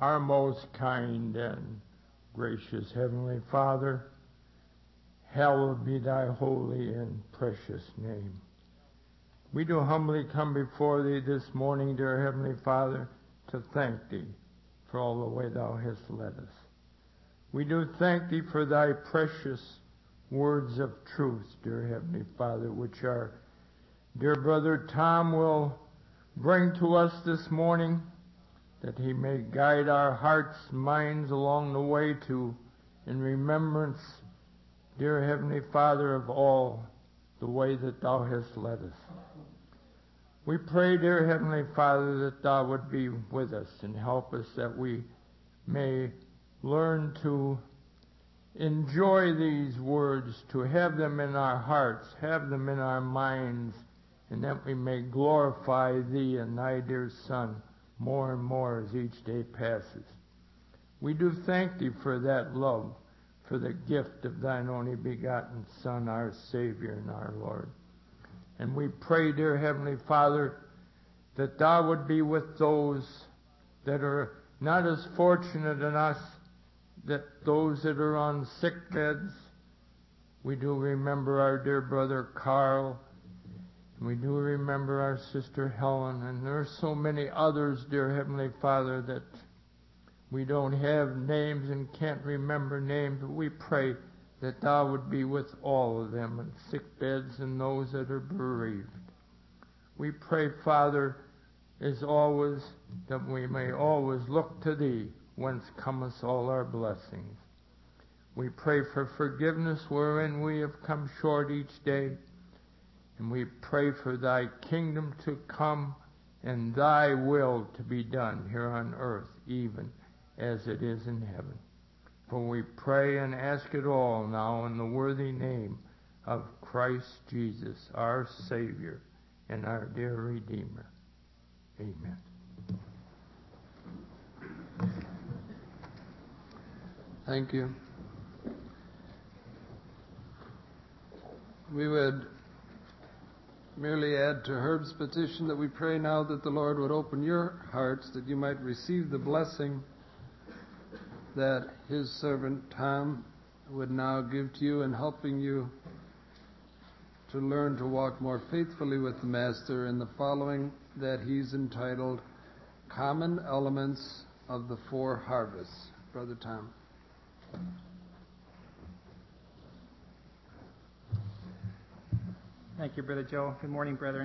Our most kind and gracious Heavenly Father, hallowed be thy holy and precious name. We do humbly come before thee this morning, dear Heavenly Father, to thank thee for all the way thou hast led us. We do thank thee for thy precious words of truth, dear Heavenly Father, which our dear brother Tom will bring to us this morning, that he may guide our hearts, minds along the way to, in remembrance, dear Heavenly Father, of all the way that thou hast led us. We pray, dear Heavenly Father, that thou would be with us and help us, that we may learn to enjoy these words, to have them in our hearts, have them in our minds, and that we may glorify thee and thy dear Son more and more as each day passes. We do thank thee for that love, for the gift of thine only begotten Son, our Savior and our Lord. And we pray, dear Heavenly Father, that thou would be with those that are not as fortunate as us, that those that are on sick beds. We do remember our dear brother Carl, and we do remember our sister Helen, and there are so many others, dear Heavenly Father, that we don't have names and can't remember names, but we pray that thou would be with all of them in sick beds and those that are bereaved. We pray, Father, as always, that we may always look to thee, whence cometh all our blessings. We pray for forgiveness wherein we have come short each day, and we pray for thy kingdom to come and thy will to be done here on earth, even as it is in heaven. For we pray and ask it all now in the worthy name of Christ Jesus, our Savior and our dear Redeemer. Amen. Thank you. We would merely add to Herb's petition that we pray now that the Lord would open your hearts, that you might receive the blessing that his servant Tom would now give to you in helping you to learn to walk more faithfully with the Master in the following that he's entitled Common Elements of the Four Harvests. Brother Tom. Thank you, Brother Joe. Good morning, brethren.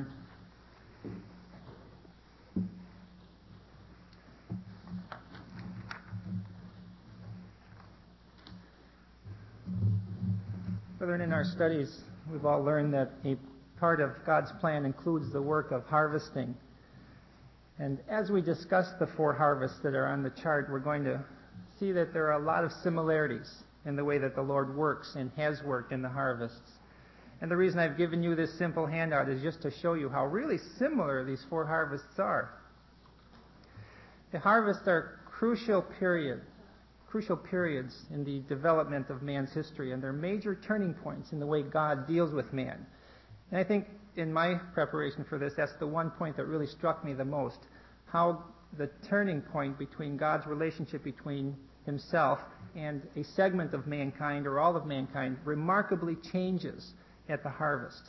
Brethren, in our studies, we've all learned that a part of God's plan includes the work of harvesting. And as we discuss the four harvests that are on the chart, we're going to see that there are a lot of similarities in the way that the Lord works and has worked in the harvests. And the reason I've given you this simple handout is just to show you how really similar these four harvests are. The harvests are crucial periods in the development of man's history, and they're major turning points in the way God deals with man. And I think in my preparation for this, that's the one point that really struck me the most, how the turning point between God's relationship between himself and a segment of mankind, or all of mankind, remarkably changes at the harvest.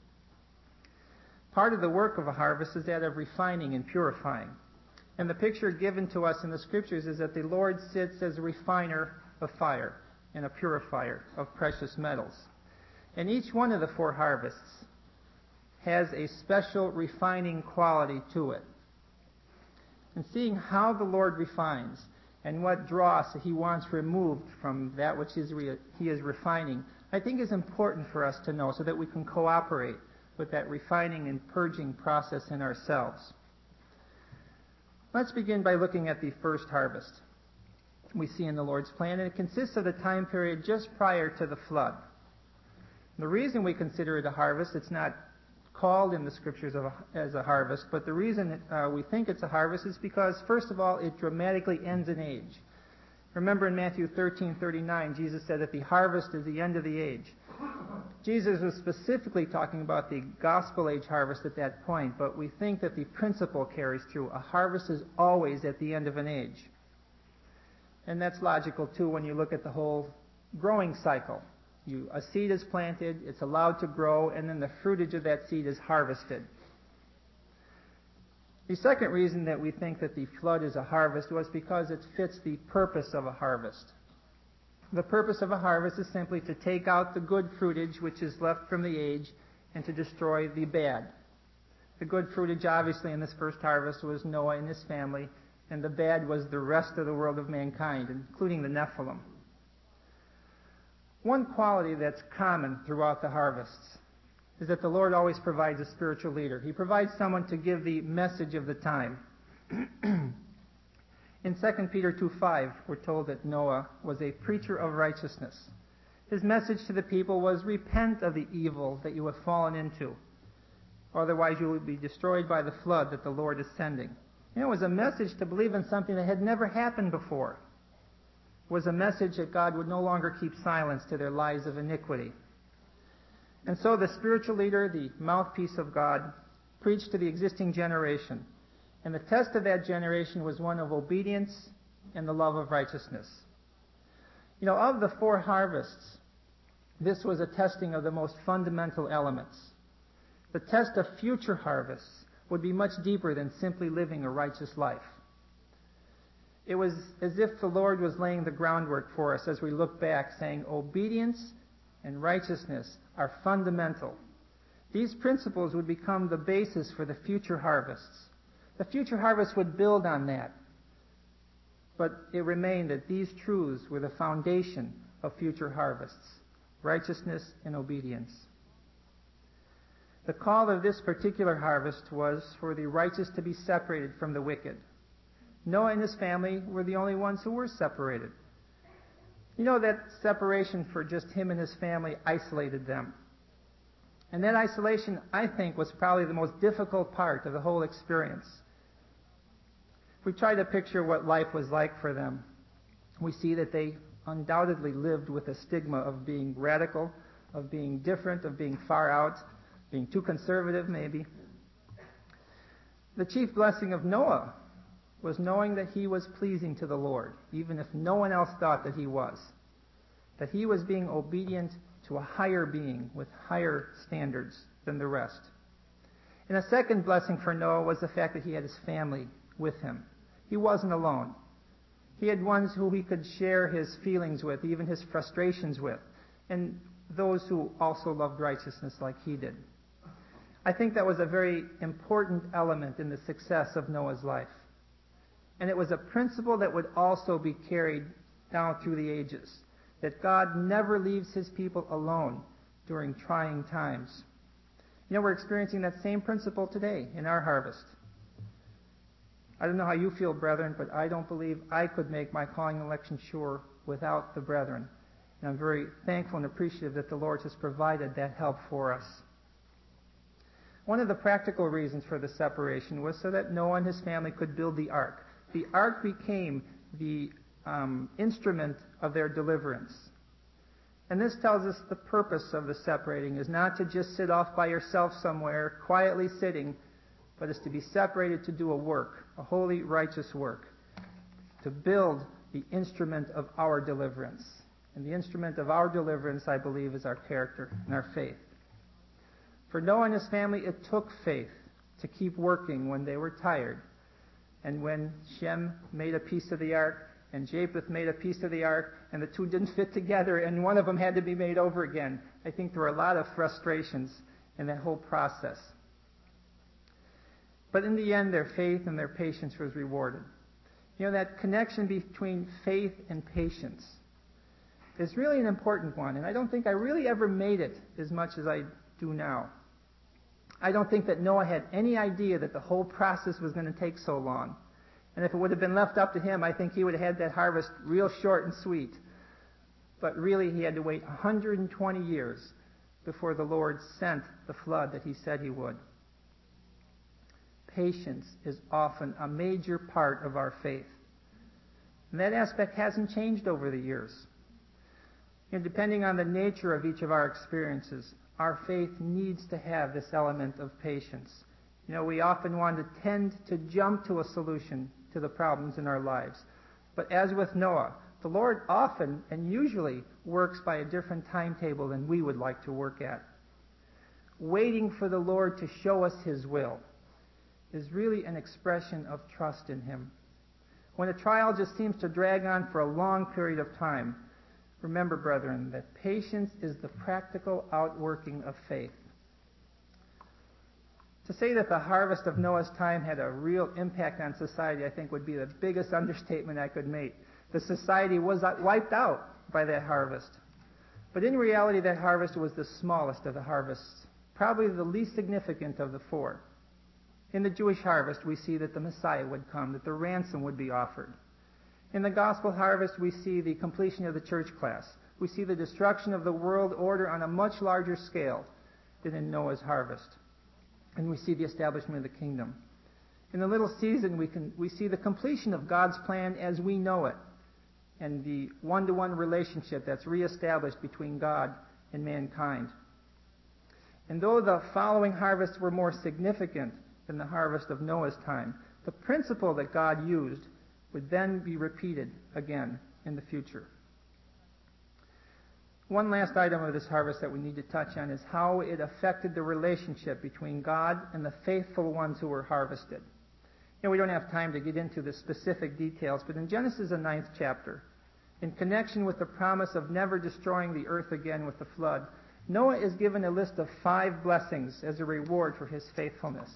Part of the work of a harvest is that of refining and purifying. And the picture given to us in the Scriptures is that the Lord sits as a refiner of fire and a purifier of precious metals. And each one of the four harvests has a special refining quality to it. And seeing how the Lord refines and what dross he wants removed from that which he is refining, I think is important for us to know so that we can cooperate with that refining and purging process in ourselves. Let's begin by looking at the first harvest we see in the Lord's plan, and it consists of the time period just prior to the flood. The reason we consider it a harvest, it's not called in the Scriptures as a harvest, but the reason we think it's a harvest is because, first of all, it dramatically ends an age. Remember in Matthew 13:39, Jesus said that the harvest is the end of the age. Jesus was specifically talking about the gospel age harvest at that point, but we think that the principle carries through. A harvest is always at the end of an age. And that's logical, too, when you look at the whole growing cycle. A seed is planted, it's allowed to grow, and then the fruitage of that seed is harvested. The second reason that we think that the flood is a harvest was because it fits the purpose of a harvest. The purpose of a harvest is simply to take out the good fruitage which is left from the age and to destroy the bad. The good fruitage, obviously, in this first harvest was Noah and his family, and the bad was the rest of the world of mankind, including the Nephilim. One quality that's common throughout the harvests is that the Lord always provides a spiritual leader. He provides someone to give the message of the time. In 2 Peter 2:5, we're told that Noah was a preacher of righteousness. His message to the people was, repent of the evil that you have fallen into. Otherwise you will be destroyed by the flood that the Lord is sending. It was a message to believe in something that had never happened before. It was a message that God would no longer keep silence to their lives of iniquity. And so the spiritual leader, the mouthpiece of God, preached to the existing generation. And the test of that generation was one of obedience and the love of righteousness. Of the 4 harvests, this was a testing of the most fundamental elements. The test of future harvests would be much deeper than simply living a righteous life. It was as if the Lord was laying the groundwork for us as we look back, saying obedience and righteousness are fundamental. These principles would become the basis for the future harvests. The future harvest would build on that. But it remained that these truths were the foundation of future harvests, righteousness and obedience. The call of this particular harvest was for the righteous to be separated from the wicked. Noah and his family were the only ones who were separated. That separation for just him and his family isolated them. And that isolation, I think, was probably the most difficult part of the whole experience. If we try to picture what life was like for them, we see that they undoubtedly lived with a stigma of being radical, of being different, of being far out, being too conservative maybe. The chief blessing of Noah was knowing that he was pleasing to the Lord, even if no one else thought that he was. That he was being obedient to a higher being with higher standards than the rest. And a second blessing for Noah was the fact that he had his family with him. He wasn't alone. He had ones who he could share his feelings with, even his frustrations with, and those who also loved righteousness like he did. I think that was a very important element in the success of Noah's life. And it was a principle that would also be carried down through the ages, that God never leaves his people alone during trying times. We're experiencing that same principle today in our harvest. I don't know how you feel, brethren, but I don't believe I could make my calling and election sure without the brethren. And I'm very thankful and appreciative that the Lord has provided that help for us. One of the practical reasons for the separation was so that Noah and his family could build the ark. The ark became the instrument of their deliverance. And this tells us the purpose of the separating is not to just sit off by yourself somewhere, quietly sitting, but is to be separated to do a work, a holy, righteous work, to build the instrument of our deliverance. And the instrument of our deliverance, I believe, is our character and our faith. For Noah and his family, it took faith to keep working when they were tired. And when Shem made a piece of the ark, and Japheth made a piece of the ark, and the two didn't fit together, and one of them had to be made over again, I think there were a lot of frustrations in that whole process. But in the end, their faith and their patience was rewarded. That connection between faith and patience is really an important one, and I don't think I really ever made it as much as I do now. I don't think that Noah had any idea that the whole process was going to take so long. And if it would have been left up to him, I think he would have had that harvest real short and sweet. But really, he had to wait 120 years before the Lord sent the flood that he said he would. Patience is often a major part of our faith. And that aspect hasn't changed over the years. Depending on the nature of each of our experiences, our faith needs to have this element of patience. We often want to tend to jump to a solution to the problems in our lives. But as with Noah, the Lord often and usually works by a different timetable than we would like to work at. Waiting for the Lord to show us His will is really an expression of trust in Him. When a trial just seems to drag on for a long period of time, remember, brethren, that patience is the practical outworking of faith. To say that the harvest of Noah's time had a real impact on society, I think, would be the biggest understatement I could make. The society was wiped out by that harvest. But in reality, that harvest was the smallest of the harvests, probably the least significant of the four. In the Jewish harvest, we see that the Messiah would come, that the ransom would be offered. In the gospel harvest, we see the completion of the church class. We see the destruction of the world order on a much larger scale than in Noah's harvest. And we see the establishment of the kingdom. In the little season, we see the completion of God's plan as we know it, and the one-to-one relationship that's reestablished between God and mankind. And though the following harvests were more significant than the harvest of Noah's time, the principle that God used would then be repeated again in the future. One last item of this harvest that we need to touch on is how it affected the relationship between God and the faithful ones who were harvested. We don't have time to get into the specific details, but in Genesis, the 9th chapter, in connection with the promise of never destroying the earth again with the flood, Noah is given a list of 5 blessings as a reward for his faithfulness.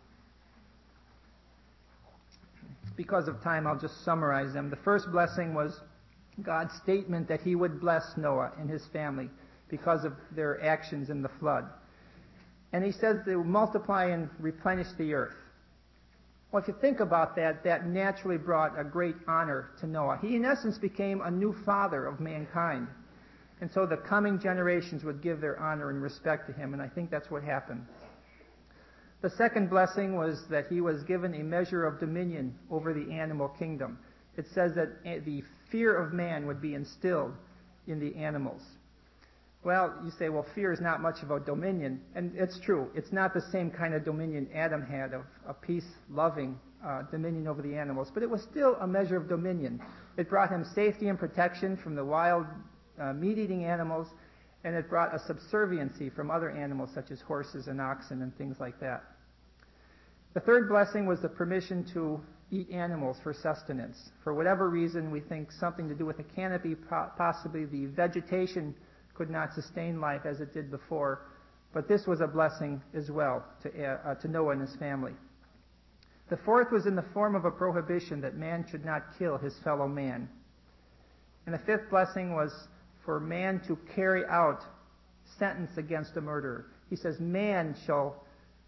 Because of time, I'll just summarize them. The first blessing was God's statement that He would bless Noah and his family because of their actions in the flood. And He says they will multiply and replenish the earth. Well, if you think about that, that naturally brought a great honor to Noah. He, in essence, became a new father of mankind. And so the coming generations would give their honor and respect to him, and I think that's what happened. The second blessing was that he was given a measure of dominion over the animal kingdom. It says that the fear of man would be instilled in the animals. Well, you say, well, fear is not much of a dominion, and it's true. It's not the same kind of dominion Adam had of a peace-loving dominion over the animals, but it was still a measure of dominion. It brought him safety and protection from the wild meat-eating animals, and it brought a subserviency from other animals such as horses and oxen and things like that. The third blessing was the permission to eat animals for sustenance. For whatever reason, we think something to do with the canopy, possibly the vegetation could not sustain life as it did before, but this was a blessing as well to Noah and his family. The fourth was in the form of a prohibition that man should not kill his fellow man. And the fifth blessing was for man to carry out sentence against a murderer. He says, man shall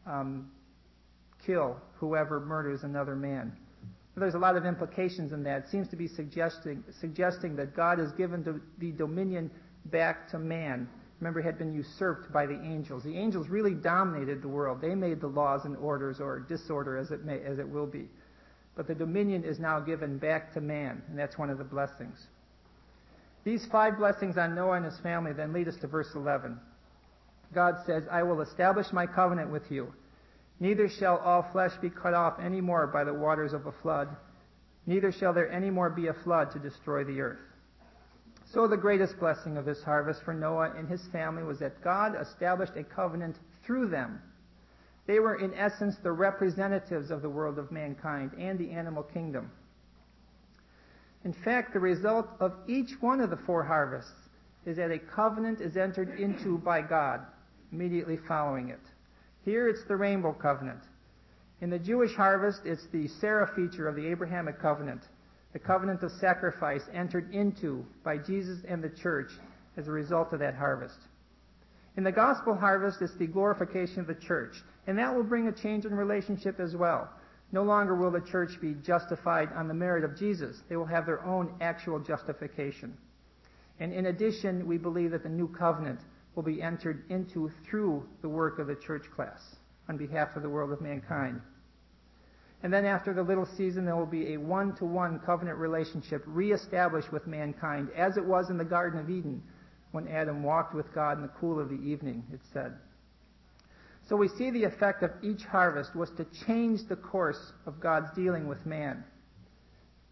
kill whoever murders another man. There's a lot of implications in that. It seems to be suggesting that God has given the dominion back to man. Remember, it had been usurped by the angels. The angels really dominated the world. They made the laws and orders, or disorder as it will be. But the dominion is now given back to man, and that's one of the blessings. These 5 blessings on Noah and his family then lead us to verse 11. God says, I will establish my covenant with you. Neither shall all flesh be cut off any more by the waters of a flood. Neither shall there any more be a flood to destroy the earth. So the greatest blessing of this harvest for Noah and his family was that God established a covenant through them. They were, in essence, the representatives of the world of mankind and the animal kingdom. In fact, the result of each one of the 4 harvests is that a covenant is entered into by God immediately following it. Here it's the rainbow covenant. In the Jewish harvest, it's the Sarah feature of the Abrahamic covenant, the covenant of sacrifice entered into by Jesus and the church as a result of that harvest. In the gospel harvest, it's the glorification of the church, and that will bring a change in relationship as well. No longer will the church be justified on the merit of Jesus. They will have their own actual justification. And in addition, we believe that the new covenant will be entered into through the work of the church class on behalf of the world of mankind. And then after the little season, there will be a one-to-one covenant relationship reestablished with mankind as it was in the Garden of Eden when Adam walked with God in the cool of the evening, it said. So we see the effect of each harvest was to change the course of God's dealing with man.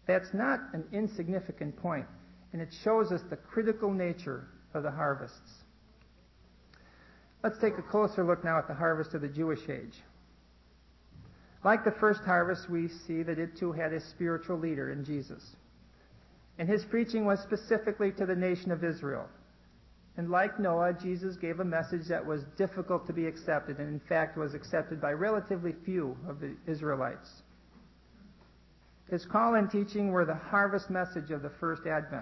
That's not an insignificant point, and it shows us the critical nature of the harvests. Let's take a closer look now at the harvest of the Jewish age. Like the first harvest, we see that it too had a spiritual leader in Jesus. And his preaching was specifically to the nation of Israel. And like Noah, Jesus gave a message that was difficult to be accepted, and in fact was accepted by relatively few of the Israelites. His call and teaching were the harvest message of the first advent.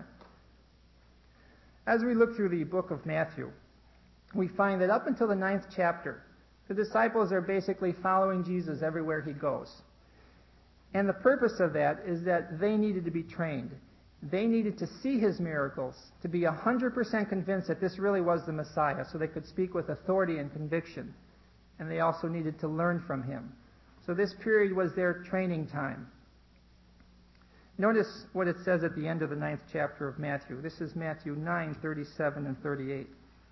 As we look through the book of Matthew, we find that up until the 9th chapter, the disciples are basically following Jesus everywhere he goes. And the purpose of that is that they needed to be trained. They needed to see his miracles, to be 100% convinced that this really was the Messiah, so they could speak with authority and conviction. And they also needed to learn from him. So this period was their training time. Notice what it says at the end of the 9th chapter of Matthew. This is Matthew 9:37 and 38.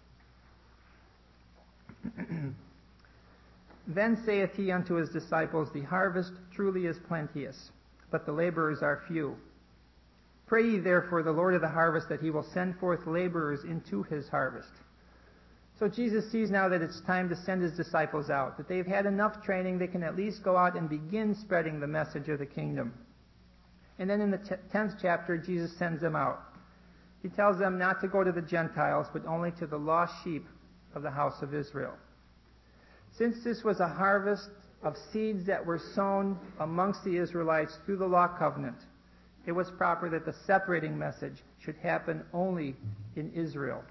Then saith he unto his disciples, The harvest truly is plenteous, but the laborers are few. Pray ye therefore the Lord of the harvest that he will send forth laborers into his harvest. So Jesus sees now that it's time to send his disciples out, that they've had enough training, they can at least go out and begin spreading the message of the kingdom. And then in the 10th chapter, Jesus sends them out. He tells them not to go to the Gentiles, but only to the lost sheep of the house of Israel. Since this was a harvest of seeds that were sown amongst the Israelites through the law covenant, it was proper that the separating message should happen only in Israel.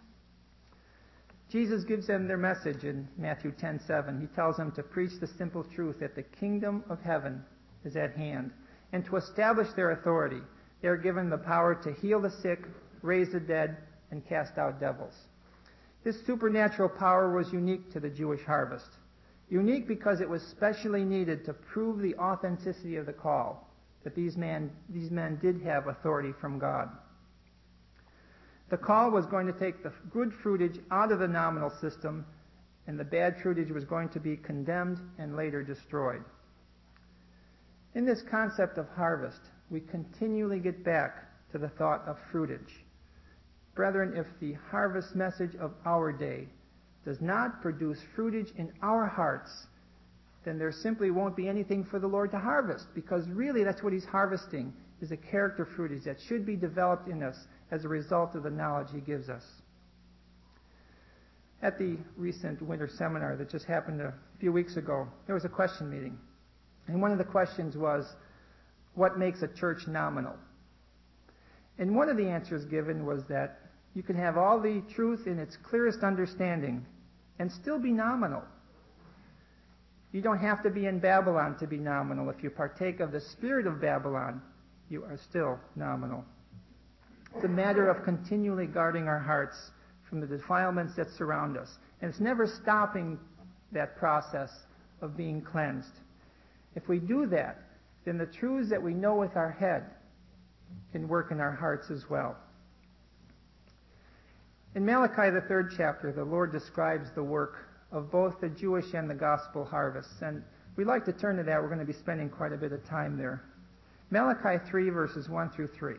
Jesus gives them their message in Matthew 10:7. He tells them to preach the simple truth that the kingdom of heaven is at hand. And to establish their authority, they are given the power to heal the sick, raise the dead, and cast out devils. This supernatural power was unique to the Jewish harvest. Unique because it was specially needed to prove the authenticity of the call, that these men did have authority from God. The call was going to take the good fruitage out of the nominal system, and the bad fruitage was going to be condemned and later destroyed. In this concept of harvest, we continually get back to the thought of fruitage. Brethren, if the harvest message of our day does not produce fruitage in our hearts, then there simply won't be anything for the Lord to harvest, because really that's what he's harvesting, is a character fruitage that should be developed in us as a result of the knowledge he gives us. At the recent winter seminar that just happened a few weeks ago, there was a question meeting. And one of the questions was, what makes a church nominal? And one of the answers given was that you can have all the truth in its clearest understanding and still be nominal. You don't have to be in Babylon to be nominal. If you partake of the spirit of Babylon, you are still nominal. It's a matter of continually guarding our hearts from the defilements that surround us. And it's never stopping that process of being cleansed. If we do that, then the truths that we know with our head can work in our hearts as well. In Malachi, the 3rd chapter, the Lord describes the work of both the Jewish and the gospel harvests. And we'd like to turn to that. We're going to be spending quite a bit of time there. Malachi 3, verses 1 through 3.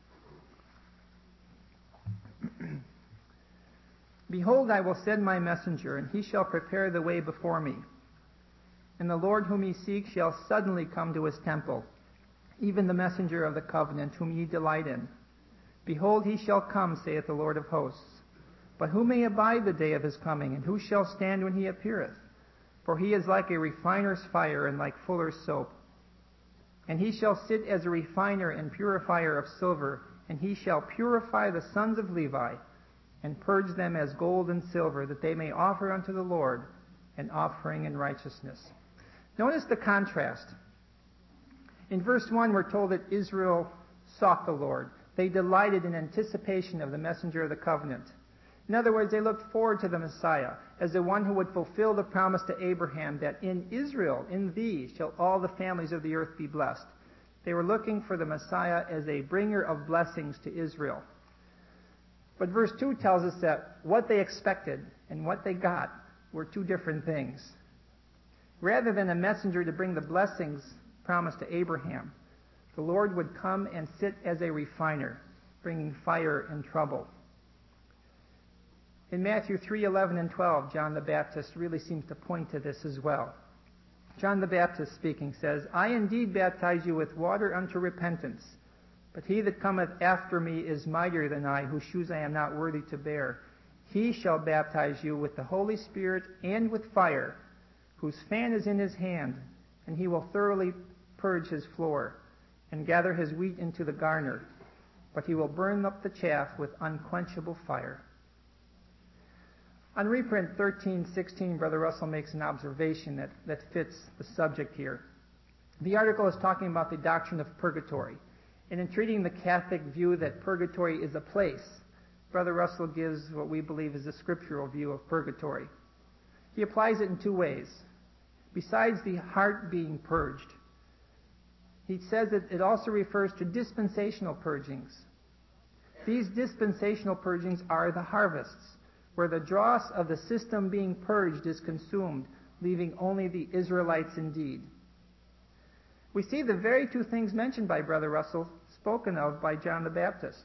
Behold, I will send my messenger, and he shall prepare the way before me. And the Lord whom ye seek shall suddenly come to his temple, even the messenger of the covenant whom ye delight in. Behold, he shall come, saith the Lord of hosts. But who may abide the day of his coming, and who shall stand when he appeareth? For he is like a refiner's fire, and like fuller's soap. And he shall sit as a refiner and purifier of silver, and he shall purify the sons of Levi, and purge them as gold and silver, that they may offer unto the Lord an offering in righteousness. Notice the contrast. In verse 1, we're told that Israel sought the Lord. They delighted in anticipation of the messenger of the covenant. In other words, they looked forward to the Messiah as the one who would fulfill the promise to Abraham that in Israel, in thee, shall all the families of the earth be blessed. They were looking for the Messiah as a bringer of blessings to Israel. But verse 2 tells us that what they expected and what they got were two different things. Rather than a messenger to bring the blessings promised to Abraham, The Lord would come and sit as a refiner, bringing fire and trouble. In Matthew 3:11 and 12, John the Baptist really seems to point to this as well. John the Baptist speaking says, I indeed baptize you with water unto repentance, but he that cometh after me is mightier than I, whose shoes I am not worthy to bear. He shall baptize you with the Holy Spirit and with fire, whose fan is in his hand, and he will thoroughly purge his floor, and gather his wheat into the garner, but he will burn up the chaff with unquenchable fire. On reprint 1316, Brother Russell makes an observation that fits the subject here. The article is talking about the doctrine of purgatory, and in treating the Catholic view that purgatory is a place, Brother Russell gives what we believe is a scriptural view of purgatory. He applies it in two ways. Besides the heart being purged, he says that it also refers to dispensational purgings. These dispensational purgings are the harvests, where the dross of the system being purged is consumed, leaving only the Israelites indeed. We see the very two things mentioned by Brother Russell spoken of by John the Baptist.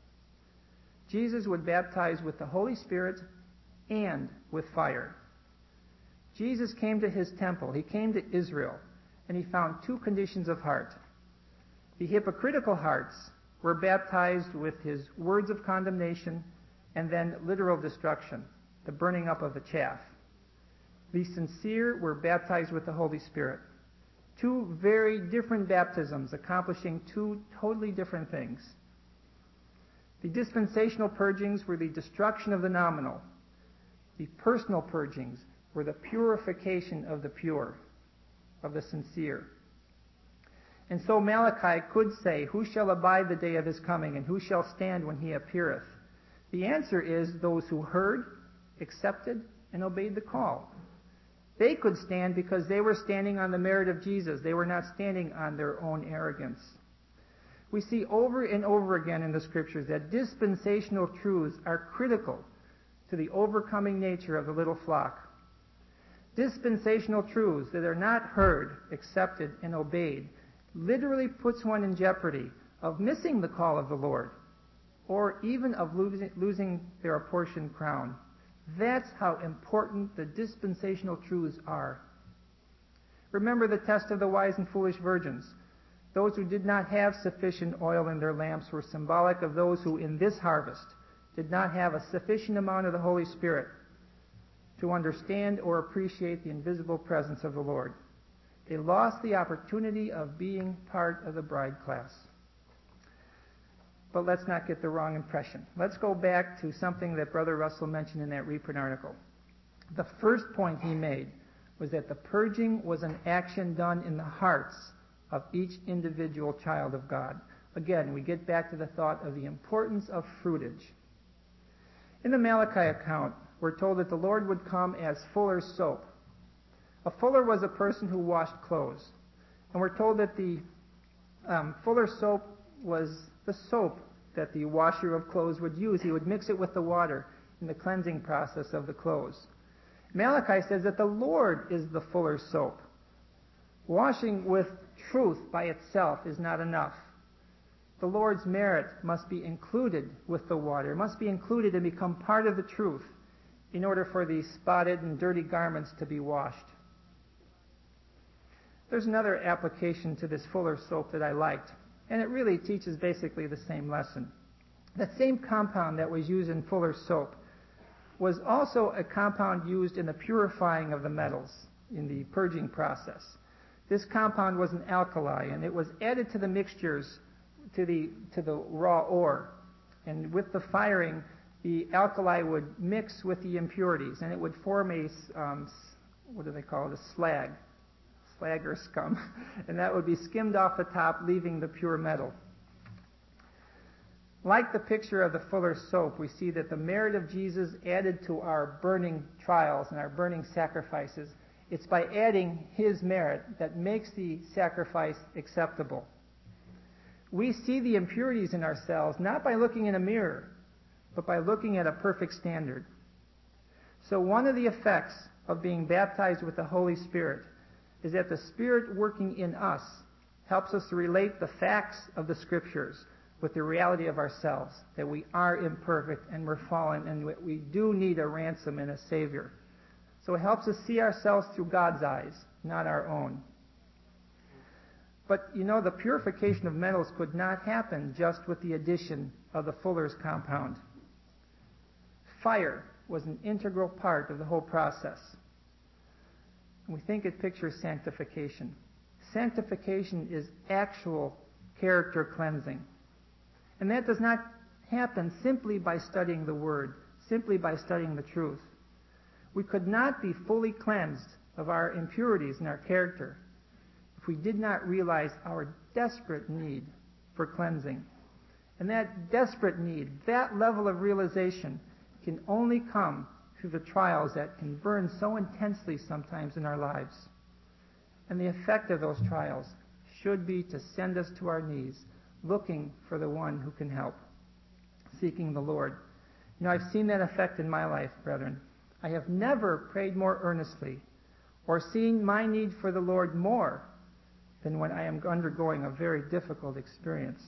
Jesus would baptize with the Holy Spirit and with fire. Jesus came to his temple, he came to Israel, and he found two conditions of heart. The hypocritical hearts were baptized with his words of condemnation and then literal destruction, the burning up of the chaff. The sincere were baptized with the Holy Spirit. Two very different baptisms accomplishing two totally different things. The dispensational purgings were the destruction of the nominal. The personal purgings were the purification of the pure, of the sincere. And so Malachi could say, who shall abide the day of his coming, and who shall stand when he appeareth? The answer is those who heard, accepted, and obeyed the call. They could stand because they were standing on the merit of Jesus. They were not standing on their own arrogance. We see over and over again in the Scriptures that dispensational truths are critical to the overcoming nature of the little flock. Dispensational truths that are not heard, accepted, and obeyed literally puts one in jeopardy of missing the call of the Lord, or even of losing their apportioned crown. That's how important the dispensational truths are. Remember the test of the wise and foolish virgins. Those who did not have sufficient oil in their lamps were symbolic of those who in this harvest did not have a sufficient amount of the Holy Spirit to understand or appreciate the invisible presence of the Lord. They lost the opportunity of being part of the bride class. But let's not get the wrong impression. Let's go back to something that Brother Russell mentioned in that reprint article. The first point he made was that the purging was an action done in the hearts of each individual child of God. Again, we get back to the thought of the importance of fruitage. In the Malachi account, we're told that the Lord would come as fuller's soap. A fuller was a person who washed clothes. And we're told that the fuller's soap was the soap that the washer of clothes would use. He would mix it with the water in the cleansing process of the clothes. Malachi says that the Lord is the fuller's soap. Washing with truth by itself is not enough. The Lord's merit must be included with the water. It must be included and become part of the truth in order for the spotted and dirty garments to be washed. There's another application to this fuller's soap that I liked, and it really teaches basically the same lesson. That same compound that was used in fuller's soap was also a compound used in the purifying of the metals in the purging process. This compound was an alkali, and it was added to the mixtures to the raw ore. And with the firing, the alkali would mix with the impurities, and it would form a, what do they call it, a slag or scum. And that would be skimmed off the top, leaving the pure metal. Like the picture of the fuller's soap, we see that the merit of Jesus added to our burning trials and our burning sacrifices. It's by adding his merit that makes the sacrifice acceptable. We see the impurities in ourselves not by looking in a mirror, but by looking at a perfect standard. So one of the effects of being baptized with the Holy Spirit is that the Spirit working in us helps us to relate the facts of the Scriptures with the reality of ourselves, that we are imperfect and we're fallen and we do need a ransom and a Savior. So it helps us see ourselves through God's eyes, not our own. But, the purification of metals could not happen just with the addition of the fuller's compound. Fire was an integral part of the whole process. And we think it pictures sanctification. Sanctification is actual character cleansing. And that does not happen simply by studying the Word, simply by studying the truth. We could not be fully cleansed of our impurities in our character if we did not realize our desperate need for cleansing. And that desperate need, that level of realization, can only come through the trials that can burn so intensely sometimes in our lives. And the effect of those trials should be to send us to our knees, looking for the one who can help, seeking the Lord. I've seen that effect in my life, brethren. I have never prayed more earnestly or seen my need for the Lord more than when I am undergoing a very difficult experience.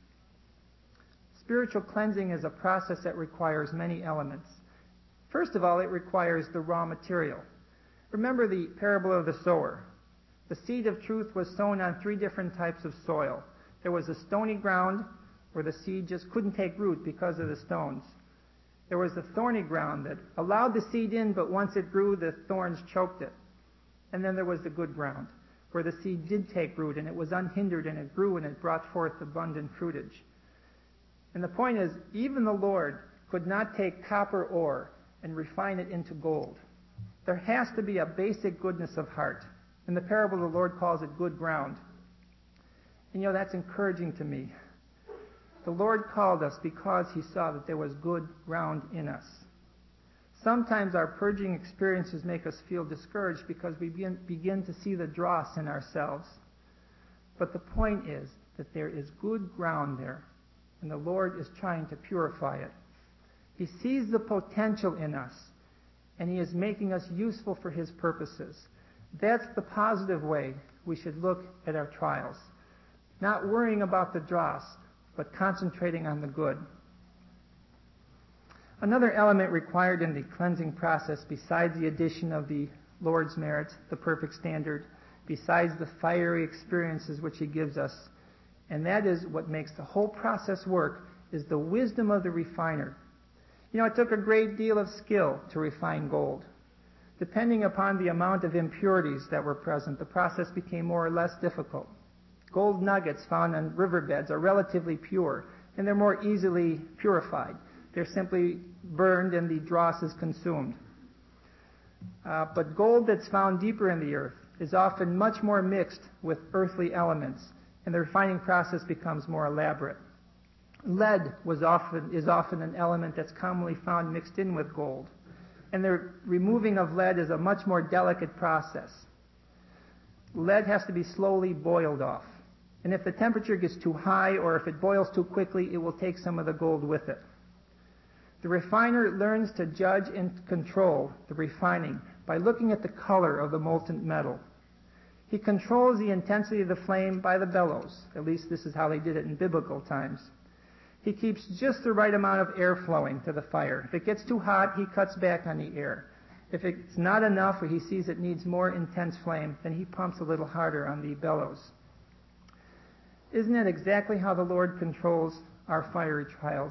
Spiritual cleansing is a process that requires many elements. First of all, it requires the raw material. Remember the parable of the sower. The seed of truth was sown on 3 different types of soil. There was a stony ground where the seed just couldn't take root because of the stones. There was the thorny ground that allowed the seed in, but once it grew, the thorns choked it. And then there was the good ground, where the seed did take root, and it was unhindered, and it grew, and it brought forth abundant fruitage. And the point is, even the Lord could not take copper ore and refine it into gold. There has to be a basic goodness of heart. In the parable, the Lord calls it good ground. And that's encouraging to me. The Lord called us because He saw that there was good ground in us. Sometimes our purging experiences make us feel discouraged because we begin to see the dross in ourselves. But the point is that there is good ground there, and the Lord is trying to purify it. He sees the potential in us, and He is making us useful for His purposes. That's the positive way we should look at our trials. Not worrying about the dross, but concentrating on the good. Another element required in the cleansing process, besides the addition of the Lord's merit, the perfect standard, besides the fiery experiences which He gives us, and that is what makes the whole process work, is the wisdom of the refiner. It took a great deal of skill to refine gold. Depending upon the amount of impurities that were present, the process became more or less difficult. Gold nuggets found on riverbeds are relatively pure, and they're more easily purified. They're simply burned and the dross is consumed. But gold that's found deeper in the earth is often much more mixed with earthly elements, and the refining process becomes more elaborate. Lead is often an element that's commonly found mixed in with gold, and the removing of lead is a much more delicate process. Lead has to be slowly boiled off. And if the temperature gets too high or if it boils too quickly, it will take some of the gold with it. The refiner learns to judge and control the refining by looking at the color of the molten metal. He controls the intensity of the flame by the bellows. At least this is how they did it in biblical times. He keeps just the right amount of air flowing to the fire. If it gets too hot, he cuts back on the air. If it's not enough or he sees it needs more intense flame, then he pumps a little harder on the bellows. Isn't that exactly how the Lord controls our fiery trials?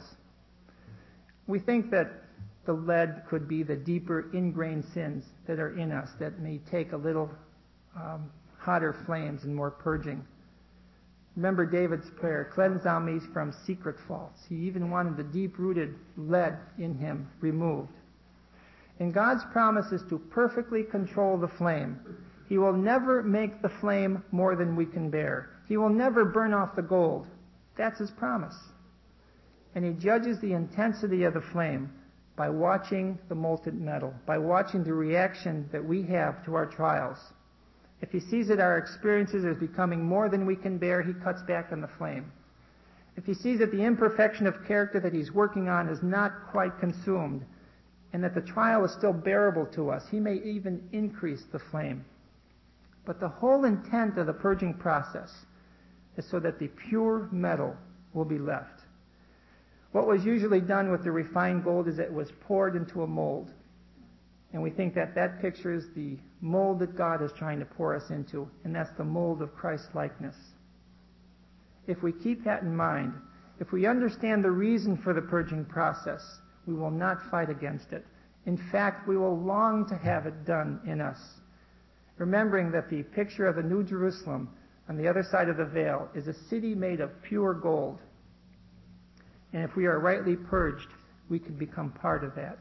We think that the lead could be the deeper ingrained sins that are in us that may take a little hotter flames and more purging. Remember David's prayer, "Cleanse thou me from secret faults." He even wanted the deep-rooted lead in him removed. And God's promise is to perfectly control the flame. He will never make the flame more than we can bear. He will never burn off the gold. That's His promise. And He judges the intensity of the flame by watching the molten metal, by watching the reaction that we have to our trials. If He sees that our experiences are becoming more than we can bear, He cuts back on the flame. If He sees that the imperfection of character that He's working on is not quite consumed, and that the trial is still bearable to us, He may even increase the flame. But the whole intent of the purging process is so that the pure metal will be left. What was usually done with the refined gold is it was poured into a mold. And we think that that pictures the mold that God is trying to pour us into, and that's the mold of Christ's likeness. If we keep that in mind, if we understand the reason for the purging process, we will not fight against it. In fact, we will long to have it done in us. Remembering that the picture of the New Jerusalem on the other side of the veil is a city made of pure gold. And if we are rightly purged, we can become part of that.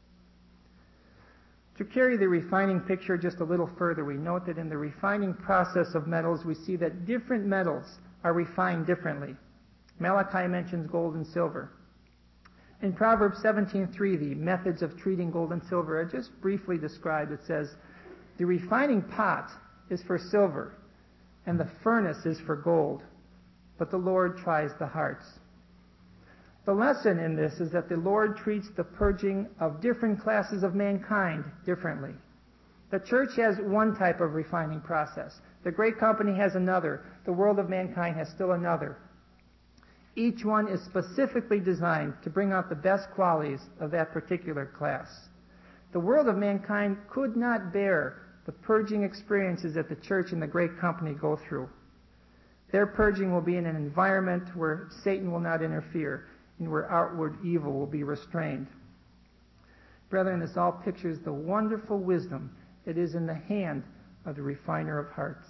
To carry the refining picture just a little further, we note that in the refining process of metals, we see that different metals are refined differently. Malachi mentions gold and silver. In Proverbs 17:3, the methods of treating gold and silver are just briefly described. It says, the refining pot is for silver, and the furnace is for gold, but the Lord tries the hearts. The lesson in this is that the Lord treats the purging of different classes of mankind differently. The church has one type of refining process. The great company has another. The world of mankind has still another. Each one is specifically designed to bring out the best qualities of that particular class. The world of mankind could not bear the purging experiences that the church and the great company go through. Their purging will be in an environment where Satan will not interfere and where outward evil will be restrained. Brethren, this all pictures the wonderful wisdom that is in the hand of the refiner of hearts.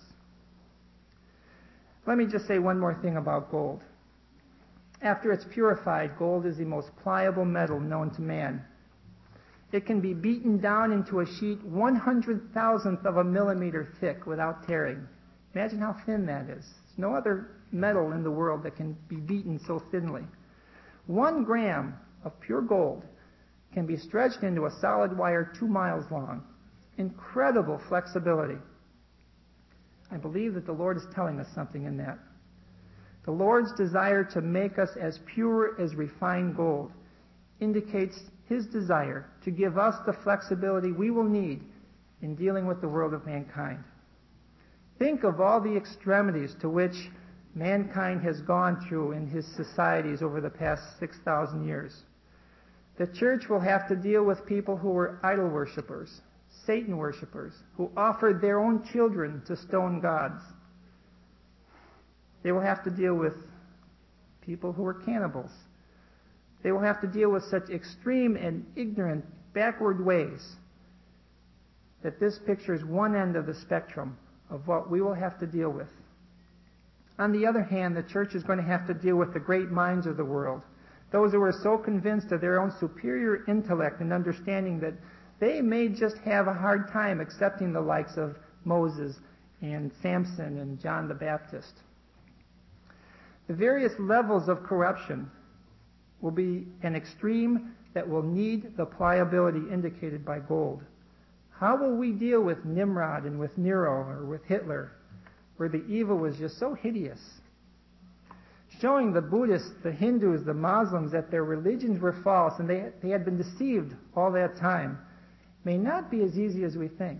Let me just say one more thing about gold. After it's purified, gold is the most pliable metal known to man. It can be beaten down into a sheet 1/100,000th of a millimeter thick without tearing. Imagine how thin that is. There's no other metal in the world that can be beaten so thinly. 1 gram of pure gold can be stretched into a solid wire 2 miles long. Incredible flexibility. I believe that the Lord is telling us something in that. The Lord's desire to make us as pure as refined gold indicates His desire to give us the flexibility we will need in dealing with the world of mankind. Think of all the extremities to which mankind has gone through in his societies over the past 6,000 years. The church will have to deal with people who were idol worshippers, Satan worshippers, who offered their own children to stone gods. They will have to deal with people who were cannibals. They will have to deal with such extreme and ignorant, backward ways that this pictures one end of the spectrum of what we will have to deal with. On the other hand, the church is going to have to deal with the great minds of the world, those who are so convinced of their own superior intellect and understanding that they may just have a hard time accepting the likes of Moses and Samson and John the Baptist. The various levels of corruption will be an extreme that will need the pliability indicated by gold. How will we deal with Nimrod and with Nero or with Hitler, where the evil was just so hideous? Showing the Buddhists, the Hindus, the Muslims that their religions were false and they had been deceived all that time may not be as easy as we think.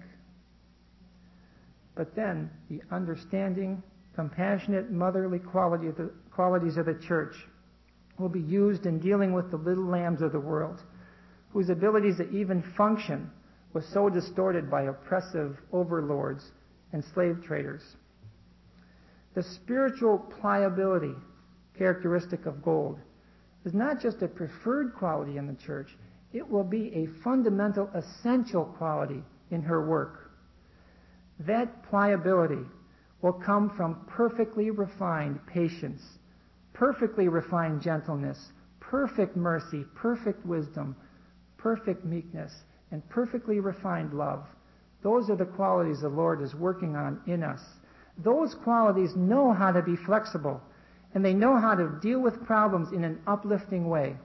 But then the understanding, compassionate, motherly qualities of the church will be used in dealing with the little lambs of the world, whose abilities to even function was so distorted by oppressive overlords and slave traders. The spiritual pliability characteristic of gold is not just a preferred quality in the church, it will be a fundamental, essential quality in her work. That pliability will come from perfectly refined patience, perfectly refined gentleness, perfect mercy, perfect wisdom, perfect meekness, and perfectly refined love. Those are the qualities the Lord is working on in us. Those qualities know how to be flexible, and they know how to deal with problems in an uplifting way.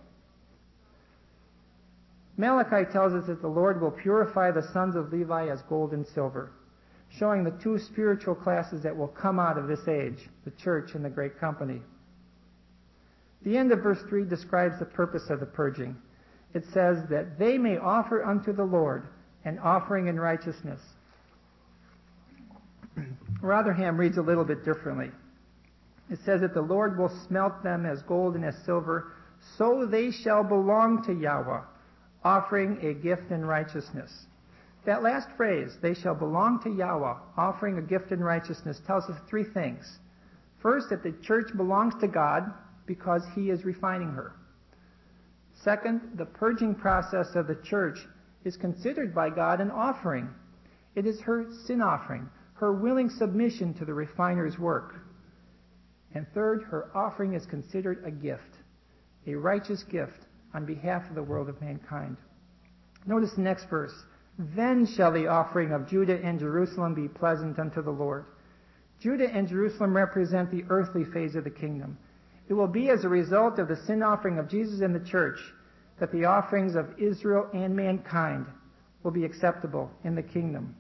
Malachi tells us that the Lord will purify the sons of Levi as gold and silver, showing the two spiritual classes that will come out of this age, the church and the great company. The end of verse 3 describes the purpose of the purging. It says that they may offer unto the Lord an offering in righteousness. Rotherham reads a little bit differently. It says that the Lord will smelt them as gold and as silver, so they shall belong to Yahweh, offering a gift in righteousness. That last phrase, they shall belong to Yahweh, offering a gift in righteousness, tells us three things. First, that the church belongs to God because He is refining her. Second, the purging process of the church is considered by God an offering. It is her sin offering, her willing submission to the refiner's work. And third, her offering is considered a gift, a righteous gift on behalf of the world of mankind. Notice the next verse. Then shall the offering of Judah and Jerusalem be pleasant unto the Lord. Judah and Jerusalem represent the earthly phase of the kingdom. It will be as a result of the sin offering of Jesus and the church that the offerings of Israel and mankind will be acceptable in the kingdom.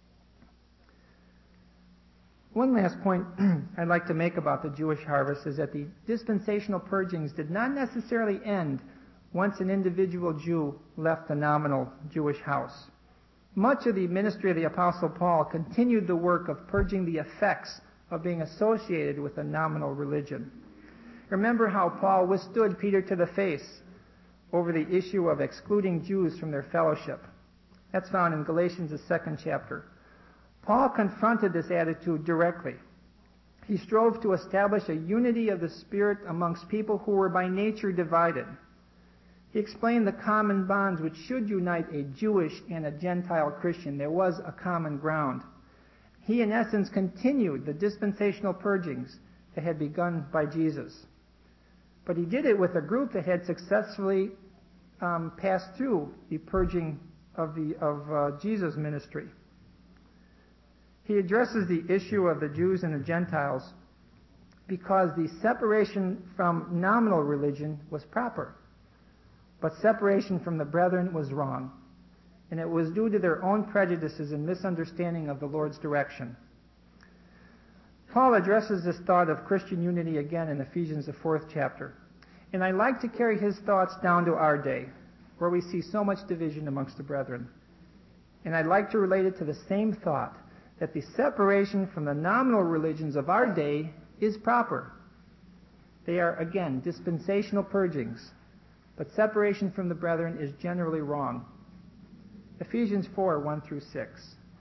One last point I'd like to make about the Jewish harvest is that the dispensational purgings did not necessarily end once an individual Jew left the nominal Jewish house. Much of the ministry of the Apostle Paul continued the work of purging the effects of being associated with a nominal religion. Remember how Paul withstood Peter to the face over the issue of excluding Jews from their fellowship. That's found in Galatians, the 2nd chapter. Paul confronted this attitude directly. He strove to establish a unity of the Spirit amongst people who were by nature divided. He explained the common bonds which should unite a Jewish and a Gentile Christian. There was a common ground. He, in essence, continued the dispensational purgings that had begun by Jesus. But he did it with a group that had successfully passed through the purging of Jesus' ministry. He addresses the issue of the Jews and the Gentiles because the separation from nominal religion was proper, but separation from the brethren was wrong, and it was due to their own prejudices and misunderstanding of the Lord's direction. Paul addresses this thought of Christian unity again in Ephesians, the 4th chapter, and I like to carry his thoughts down to our day, where we see so much division amongst the brethren. And I'd like to relate it to the same thought, that the separation from the nominal religions of our day is proper. They are, again, dispensational purgings, but separation from the brethren is generally wrong. Ephesians 4, 1 through 6.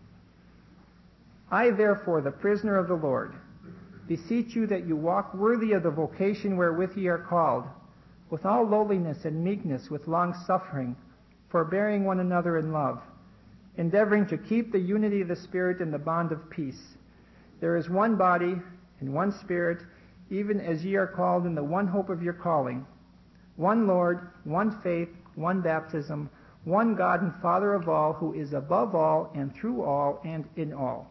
I, therefore, the prisoner of the Lord, beseech you that you walk worthy of the vocation wherewith ye are called, with all lowliness and meekness, with long-suffering, forbearing one another in love, endeavoring to keep the unity of the Spirit in the bond of peace. There is one body and one Spirit, even as ye are called in the one hope of your calling, one Lord, one faith, one baptism, one God and Father of all, who is above all and through all and in all.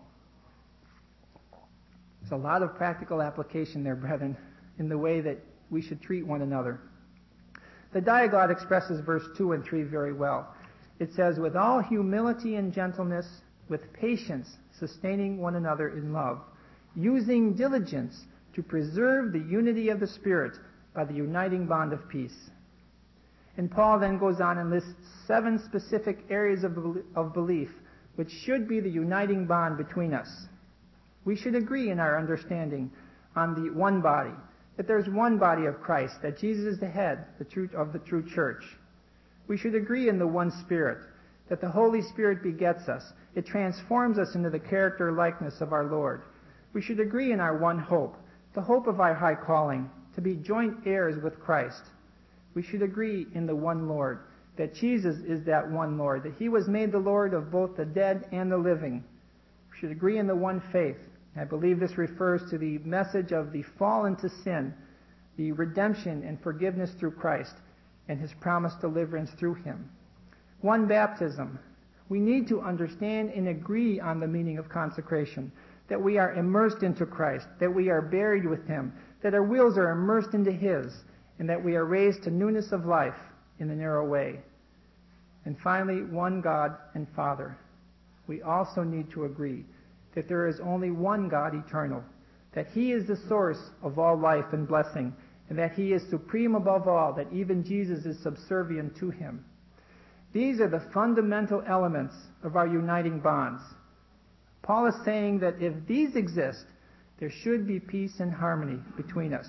There's a lot of practical application there, brethren, in the way that we should treat one another. The Diaglott expresses verse 2 and 3 very well. It says, with all humility and gentleness, with patience, sustaining one another in love, using diligence to preserve the unity of the Spirit by the uniting bond of peace. And Paul then goes on and lists 7 specific areas of belief which should be the uniting bond between us. We should agree in our understanding on the one body, that there's one body of Christ, that Jesus is the head of the true church. We should agree in the one Spirit, that the Holy Spirit begets us. It transforms us into the character likeness of our Lord. We should agree in our one hope, the hope of our high calling, to be joint heirs with Christ. We should agree in the one Lord, that Jesus is that one Lord, that He was made the Lord of both the dead and the living. We should agree in the one faith. I believe this refers to the message of the fall into sin, the redemption and forgiveness through Christ, and His promised deliverance through Him. One baptism. We need to understand and agree on the meaning of consecration, that we are immersed into Christ, that we are buried with Him, that our wills are immersed into His, and that we are raised to newness of life in the narrow way. And finally, one God and Father. We also need to agree that there is only one God eternal, that He is the source of all life and blessing, and that He is supreme above all, that even Jesus is subservient to Him. These are the fundamental elements of our uniting bonds. Paul is saying that if these exist, There should be peace and harmony between us.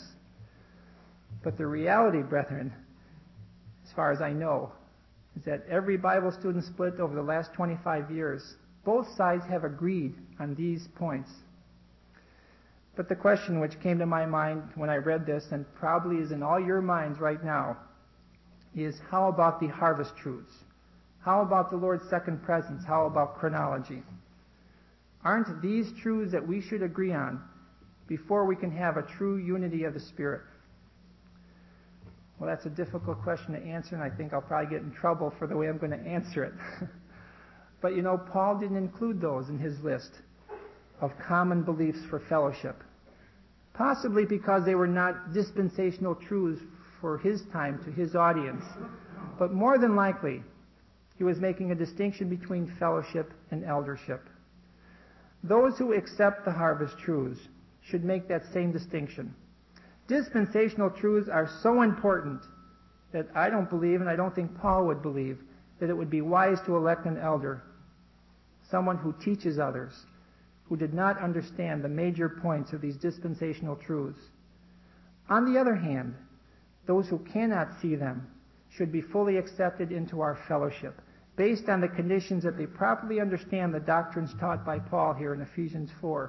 But the reality, brethren, as far as I know, is that every Bible student split over the last 25 years, both sides have agreed on these points. But the question which came to my mind when I read this, and probably is in all your minds right now, is how about the harvest truths? How about the Lord's second presence? How about chronology? Aren't these truths that we should agree on before we can have a true unity of the Spirit? Well, that's a difficult question to answer, and I think I'll probably get in trouble for the way I'm going to answer it. But you know, Paul didn't include those in his list of common beliefs for fellowship. Possibly because they were not dispensational truths for his time to his audience. But more than likely, he was making a distinction between fellowship and eldership. Those who accept the harvest truths should make that same distinction. Dispensational truths are so important that I don't believe, and I don't think Paul would believe, that it would be wise to elect an elder, someone who teaches others, who did not understand the major points of these dispensational truths. On the other hand, those who cannot see them should be fully accepted into our fellowship, based on the conditions that they properly understand the doctrines taught by Paul here in Ephesians 4.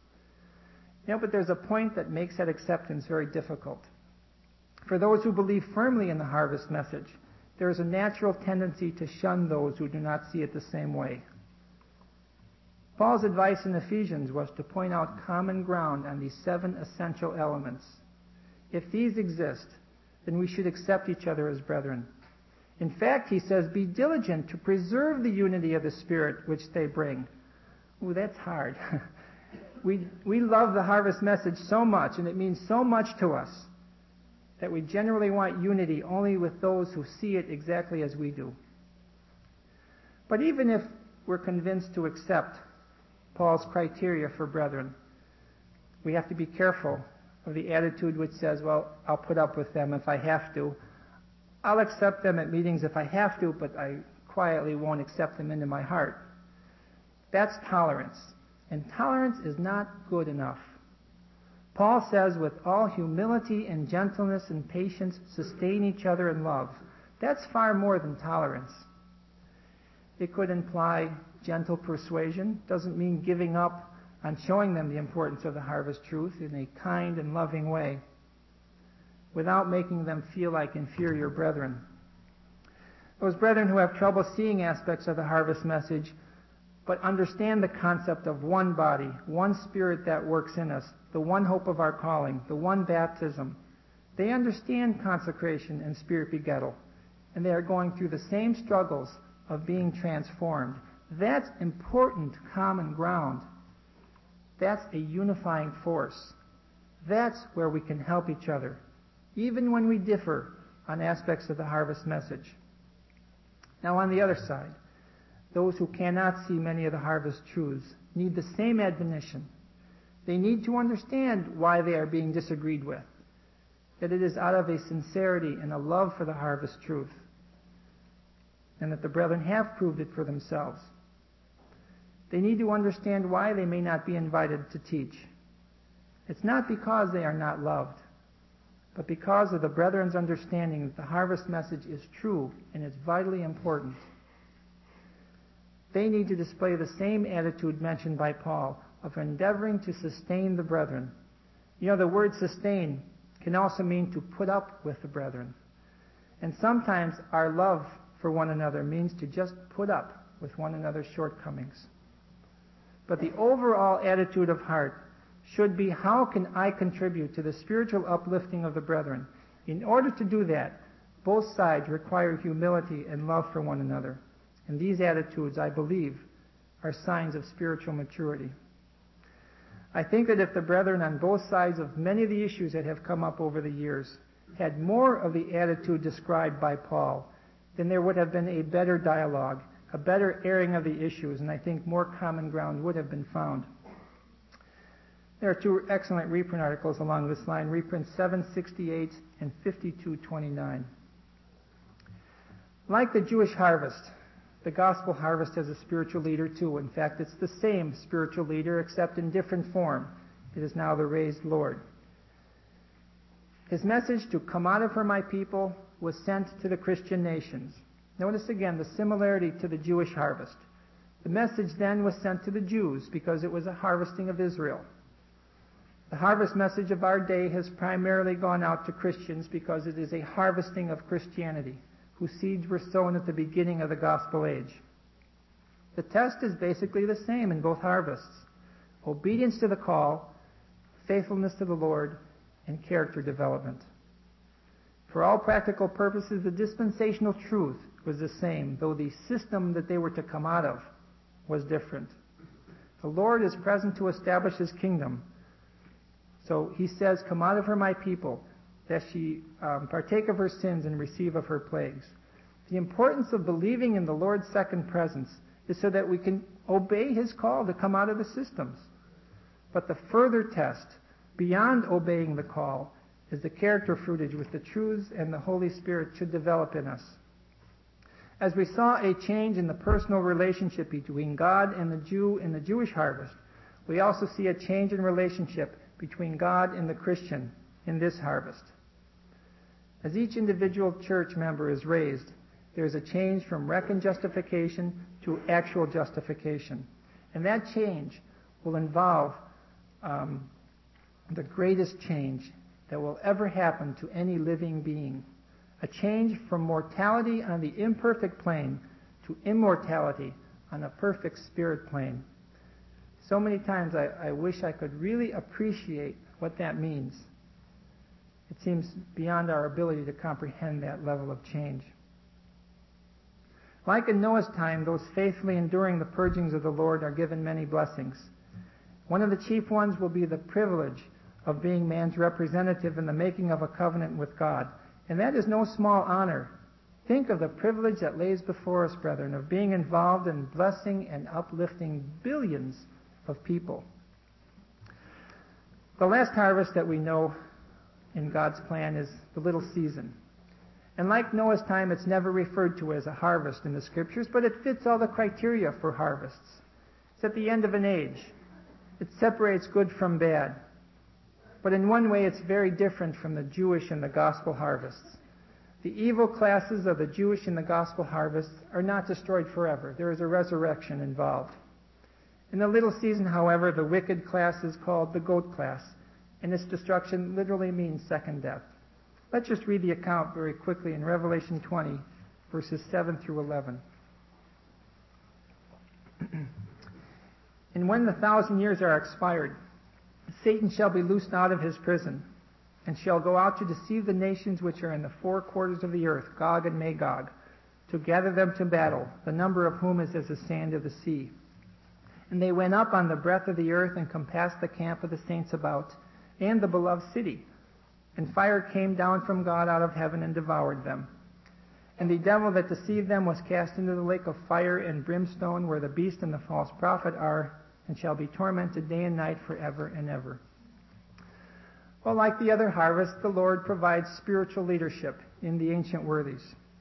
But there's a point that makes that acceptance very difficult. For those who believe firmly in the harvest message, there is a natural tendency to shun those who do not see it the same way. Paul's advice in Ephesians was to point out common ground on these 7 essential elements. If these exist, then we should accept each other as brethren. In fact, he says, be diligent to preserve the unity of the Spirit which they bring. Ooh, that's hard. We love the harvest message so much, and it means so much to us, that we generally want unity only with those who see it exactly as we do. But even if we're convinced to accept Paul's criteria for brethren, we have to be careful of the attitude which says, well, I'll put up with them if I have to. I'll accept them at meetings if I have to, but I quietly won't accept them into my heart. That's tolerance. And tolerance is not good enough. Paul says, with all humility and gentleness and patience, sustain each other in love. That's far more than tolerance. It could imply gentle persuasion. Doesn't mean giving up on showing them the importance of the harvest truth in a kind and loving way, without making them feel like inferior brethren. Those brethren who have trouble seeing aspects of the harvest message, but understand the concept of one body, one Spirit that works in us, the one hope of our calling, the one baptism. They understand consecration and Spirit begettal, and they are going through the same struggles of being transformed. That's important common ground. That's a unifying force. That's where we can help each other, even when we differ on aspects of the harvest message. Now, on the other side, those who cannot see many of the harvest truths need the same admonition. They need to understand why they are being disagreed with, that it is out of a sincerity and a love for the harvest truth, and that the brethren have proved it for themselves. They need to understand why they may not be invited to teach. It's not because they are not loved, but because of the brethren's understanding that the harvest message is true and is vitally important. They need to display the same attitude mentioned by Paul of endeavoring to sustain the brethren. You know, the word sustain can also mean to put up with the brethren. And sometimes our love for one another means to just put up with one another's shortcomings. But the overall attitude of heart should be, how can I contribute to the spiritual uplifting of the brethren? In order to do that, both sides require humility and love for one another. And these attitudes, I believe, are signs of spiritual maturity. I think that if the brethren on both sides of many of the issues that have come up over the years had more of the attitude described by Paul, then there would have been a better dialogue, a better airing of the issues, and I think more common ground would have been found. There are 2 excellent reprint articles along this line, reprint 768 and 5229. Like the Jewish harvest, the gospel harvest has a spiritual leader too. In fact, it's the same spiritual leader except in different form. It is now the raised Lord. His message to come out of her, my people, was sent to the Christian nations. Notice again the similarity to the Jewish harvest. The message then was sent to the Jews because it was a harvesting of Israel. The harvest message of our day has primarily gone out to Christians because it is a harvesting of Christianity, whose seeds were sown at the beginning of the gospel age. The test is basically the same in both harvests: obedience to the call, faithfulness to the Lord, and character development. For all practical purposes, the dispensational truth was the same, though the system that they were to come out of was different. The Lord is present to establish His kingdom. So He says, "Come out of her, my people, that she partake of her sins and receive of her plagues." The importance of believing in the Lord's second presence is so that we can obey His call to come out of the systems. But the further test, beyond obeying the call, is the character fruitage which the truths and the Holy Spirit should develop in us. As we saw a change in the personal relationship between God and the Jew in the Jewish harvest, we also see a change in relationship between God and the Christian in this harvest. As each individual church member is raised, there is a change from reckoned justification to actual justification. And that change will involve the greatest change that will ever happen to any living being. A change from mortality on the imperfect plane to immortality on a perfect spirit plane. So many times I wish I could really appreciate what that means. It seems beyond our ability to comprehend that level of change. Like in Noah's time, those faithfully enduring the purgings of the Lord are given many blessings. One of the chief ones will be the privilege of being man's representative in the making of a covenant with God. And that is no small honor. Think of the privilege that lays before us, brethren, of being involved in blessing and uplifting billions of people. The last harvest that we know in God's plan is the little season. And like Noah's time, it's never referred to as a harvest in the Scriptures, but it fits all the criteria for harvests. It's at the end of an age. It separates good from bad. But in one way, it's very different from the Jewish and the gospel harvests. The evil classes of the Jewish and the gospel harvests are not destroyed forever. There is a resurrection involved. In the little season, however, the wicked class is called the goat class, and its destruction literally means second death. Let's just read the account very quickly in Revelation 20, verses 7 through 11. And when the 1,000 years are expired, Satan shall be loosed out of his prison, and shall go out to deceive the nations which are in the four quarters of the earth, Gog and Magog, to gather them to battle, the number of whom is as the sand of the sea. And they went up on the breadth of the earth, and compassed the camp of the saints about, and the beloved city. And fire came down from God out of heaven, and devoured them. And the devil that deceived them was cast into the lake of fire and brimstone, where the beast and the false prophet are, and shall be tormented day and night forever and ever. Well, like the other harvest, the Lord provides spiritual leadership in the ancient worthies.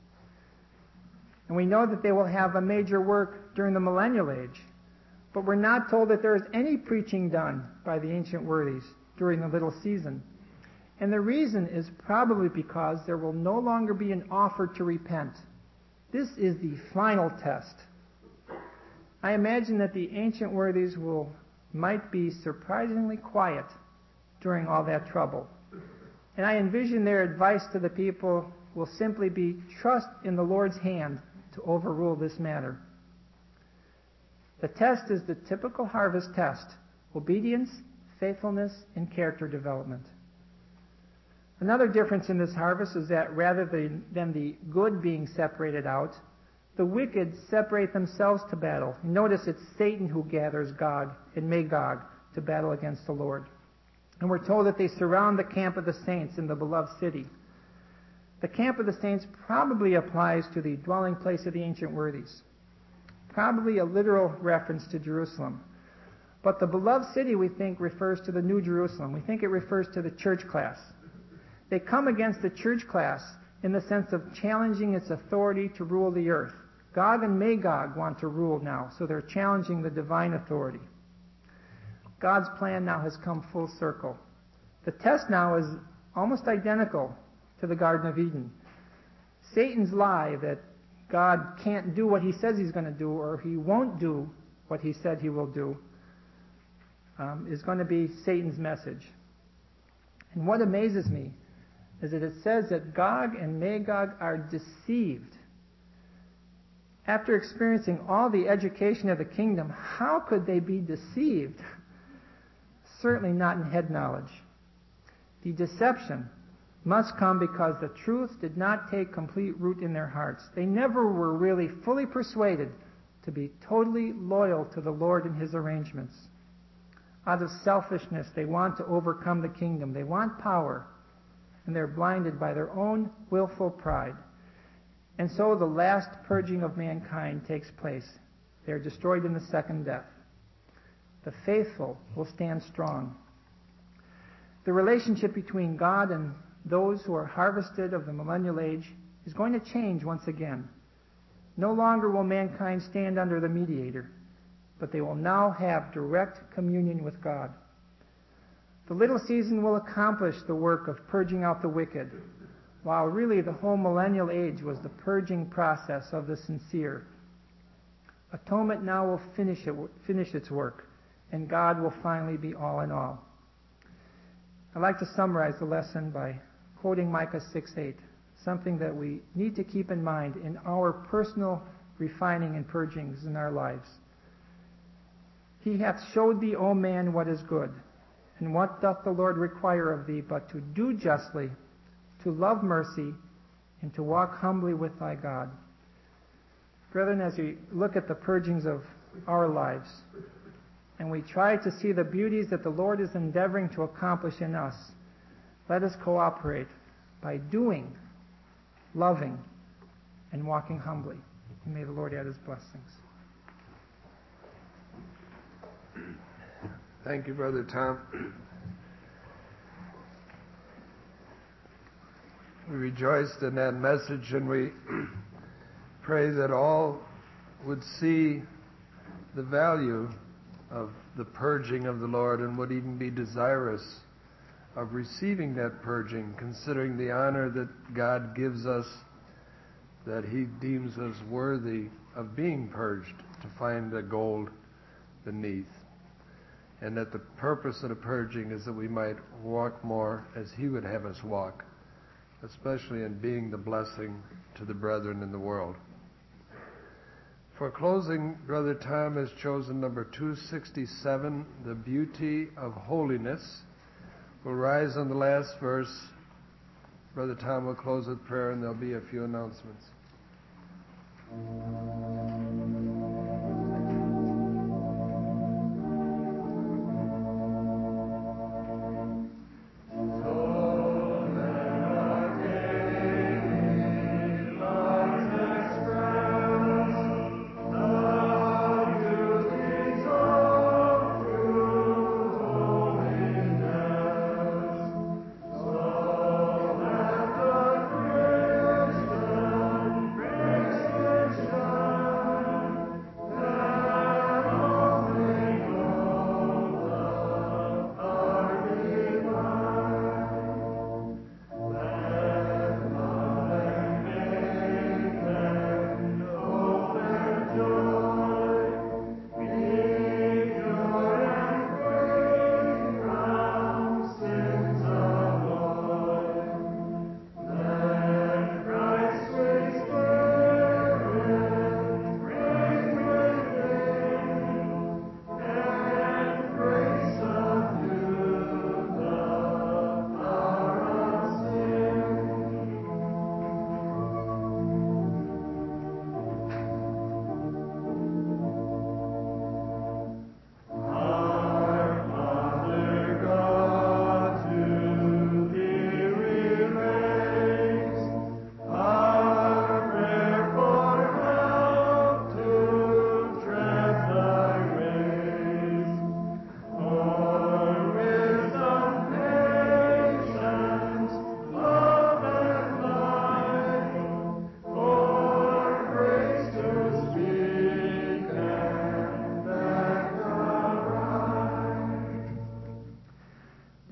And we know that they will have a major work during the millennial age, but we're not told that there is any preaching done by the ancient worthies during the little season. And the reason is probably because there will no longer be an offer to repent. This is the final test. I imagine that the ancient worthies might be surprisingly quiet during all that trouble. And I envision their advice to the people will simply be, trust in the Lord's hand to overrule this matter. The test is the typical harvest test: obedience, faithfulness, and character development. Another difference in this harvest is that rather than the good being separated out, the wicked separate themselves to battle. Notice it's Satan who gathers Gog and Magog to battle against the Lord. And we're told that they surround the camp of the saints in the beloved city. The camp of the saints probably applies to the dwelling place of the ancient worthies. Probably a literal reference to Jerusalem. But the beloved city, we think, refers to the New Jerusalem. We think it refers to the church class. They come against the church class in the sense of challenging its authority to rule the earth. Gog and Magog want to rule now, so they're challenging the divine authority. God's plan now has come full circle. The test now is almost identical to the Garden of Eden. Satan's lie that God can't do what he says he's going to do, or he won't do what he said he will do, is going to be Satan's message. And what amazes me is that it says that Gog and Magog are deceived. After experiencing all the education of the kingdom, how could they be deceived? Certainly not in head knowledge. The deception must come because the truth did not take complete root in their hearts. They never were really fully persuaded to be totally loyal to the Lord and His arrangements. Out of selfishness, they want to overcome the kingdom. They want power, and they're blinded by their own willful pride. And so the last purging of mankind takes place. They are destroyed in the second death. The faithful will stand strong. The relationship between God and those who are harvested of the millennial age is going to change once again. No longer will mankind stand under the mediator, but they will now have direct communion with God. The little season will accomplish the work of purging out the wicked, while really the whole millennial age was the purging process of the sincere. Atonement now will finish its work, and God will finally be all in all. I'd like to summarize the lesson by quoting Micah 6:8, something that we need to keep in mind in our personal refining and purgings in our lives. He hath showed thee, O man, what is good, and what doth the Lord require of thee, but to do justly, to love mercy, and to walk humbly with thy God. Brethren, as we look at the purgings of our lives, and we try to see the beauties that the Lord is endeavoring to accomplish in us, let us cooperate by doing, loving, and walking humbly. And may the Lord add His blessings. Thank you, Brother Tom. We rejoiced in that message, and we pray that all would see the value of the purging of the Lord and would even be desirous of receiving that purging, considering the honor that God gives us, that He deems us worthy of being purged to find the gold beneath. And that the purpose of the purging is that we might walk more as He would have us walk, especially in being the blessing to the brethren in the world. For closing, Brother Tom has chosen number 267, The Beauty of Holiness. We'll rise on the last verse. Brother Tom will close with prayer, and there'll be a few announcements.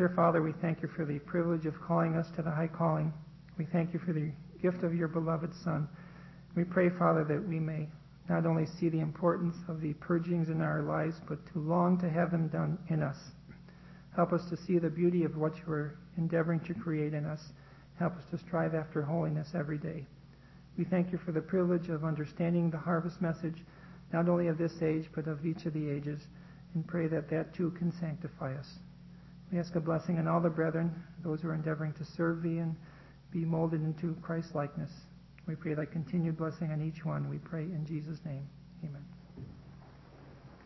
Dear Father, we thank you for the privilege of calling us to the high calling. We thank you for the gift of your beloved Son. We pray, Father, that we may not only see the importance of the purgings in our lives, but to long to have them done in us. Help us to see the beauty of what you are endeavoring to create in us. Help us to strive after holiness every day. We thank you for the privilege of understanding the harvest message, not only of this age, but of each of the ages, and pray that that too can sanctify us. We ask a blessing on all the brethren, those who are endeavoring to serve thee and be molded into Christ-likeness. We pray thy continued blessing on each one. We pray in Jesus' name. Amen.